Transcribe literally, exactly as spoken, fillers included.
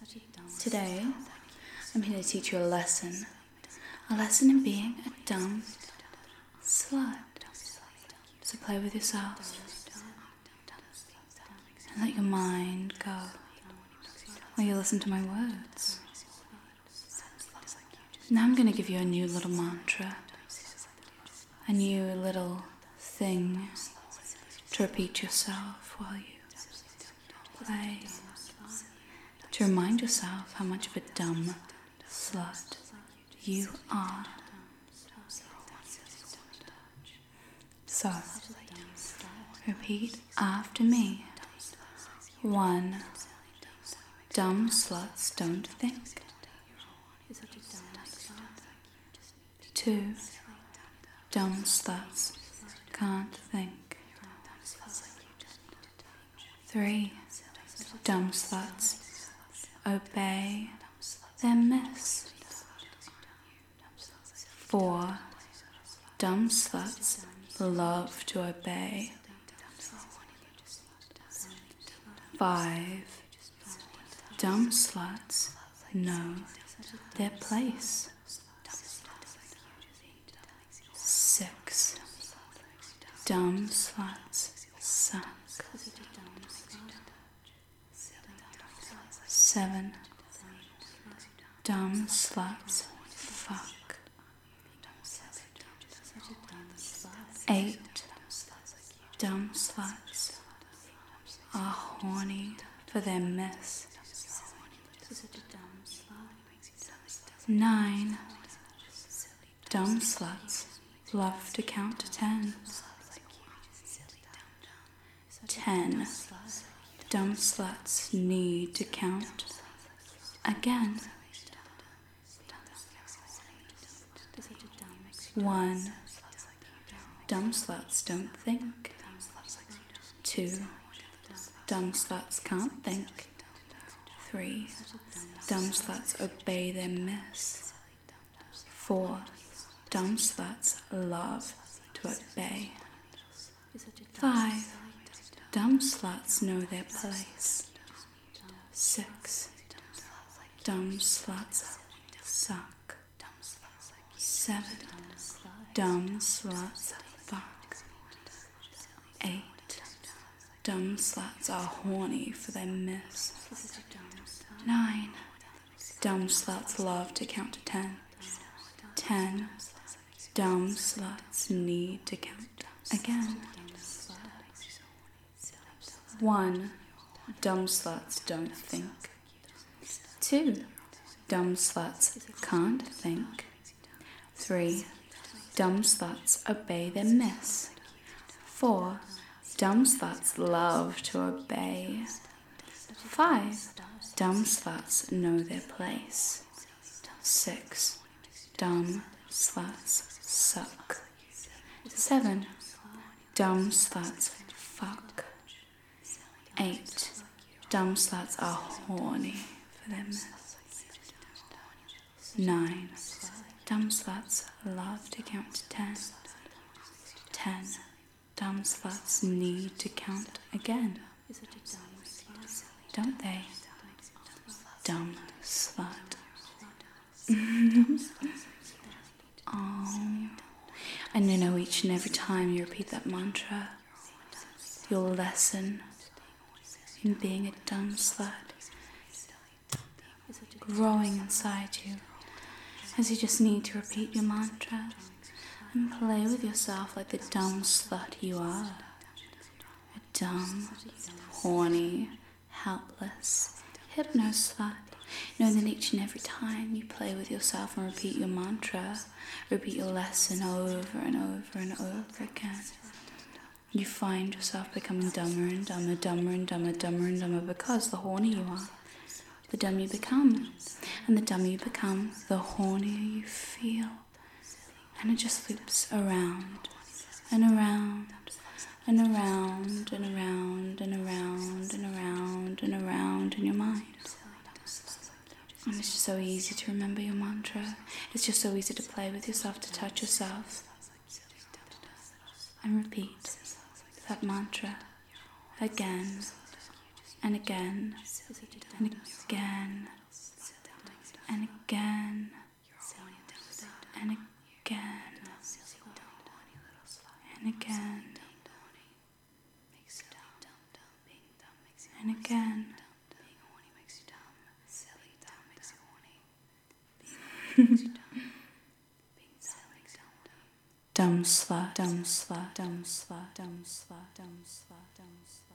Today, I'm here to teach you a lesson. A lesson in being a dumb slut. So play with yourself and let your mind go while you listen to my words. Now I'm going to give you a new little mantra, a new little thing to repeat to yourself while you play, to remind yourself how much of a dumb slut you are. So, repeat after me. One, dumb sluts don't think. Two, dumb sluts can't think. Three, dumb sluts obey their miss. Four, dumb sluts love to obey. Five, dumb sluts know their place. Six, dumb sluts suck. Seven, dumb sluts fuck. Eight, dumb sluts are horny for their miss. Nine, dumb sluts love to count to ten. Ten, dumb sluts need to count again. One, dumb sluts don't think. Two, dumb sluts can't think. Three, dumb sluts obey their miss. Four, dumb sluts love to obey. Five, dumb sluts know their place. Six, dumb sluts suck. Seven, dumb sluts fuck. Eight, dumb sluts are horny for their miss. Nine, dumb sluts love to count to ten. Ten, dumb sluts need to count again. One, dumb sluts don't think. Two, dumb sluts can't think. Three, dumb sluts obey their miss. Four, dumb sluts love to obey. Five, dumb sluts know their place. Six, dumb sluts suck. Seven, dumb sluts fuck. Eight, dumb sluts are horny for their miss. Nine, dumb sluts love to count to ten. Ten, dumb sluts need to count again. Don't they? Dumb slut. Oh, and you know, each and every time you repeat that mantra, your lesson in being a dumb slut growing inside you, as you just need to repeat your mantra and play with yourself like the dumb slut you are. A dumb, horny, helpless, hypno slut. Know that each and every time you play with yourself and repeat your mantra, repeat your lesson over and over and over again, you find yourself becoming dumber and dumber, dumber and dumber, dumber and dumber, because the hornier you are, the dumber you become. And the dumber you become, the hornier you feel. And it just loops around and around and around and around and around and around and around in your mind. And it's just so easy to remember your mantra. It's just so easy to play with yourself, to touch yourself. And repeat that mantra again and again and again, and again, and again, and again, and again. Dumb slut, dumb slut, dumb slut, dumb slut, dumb slut, dumb slut.